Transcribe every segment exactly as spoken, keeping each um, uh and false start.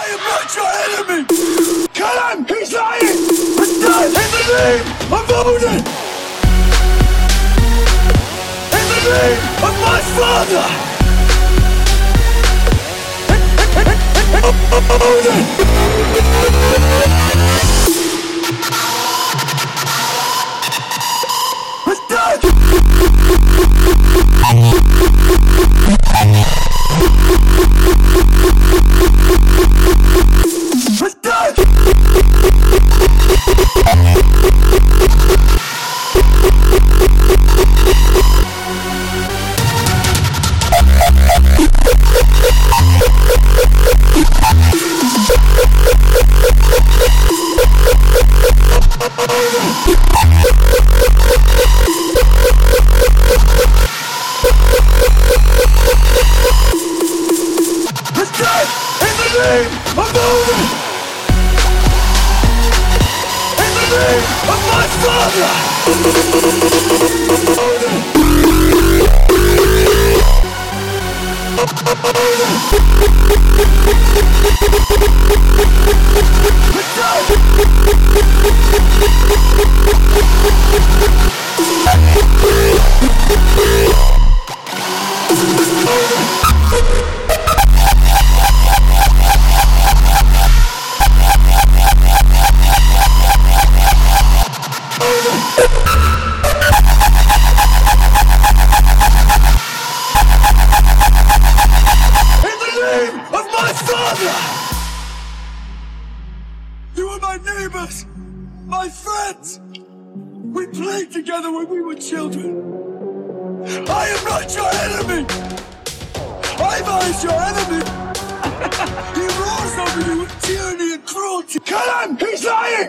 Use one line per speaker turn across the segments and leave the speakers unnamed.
I am not your enemy! Kill him! He's lying! I'm dead in the name of Odin! In the name of my father! Odin! I'm dead! You were my neighbors, my friends. We played together when we were children. I am not your enemy. Ivar is your enemy. He roars over you with tyranny and cruelty. Kill him! He's lying!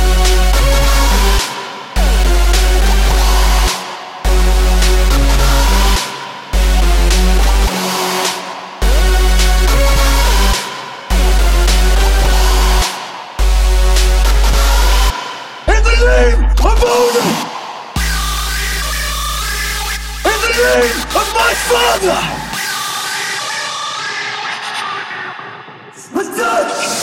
Of my father! I'm dead!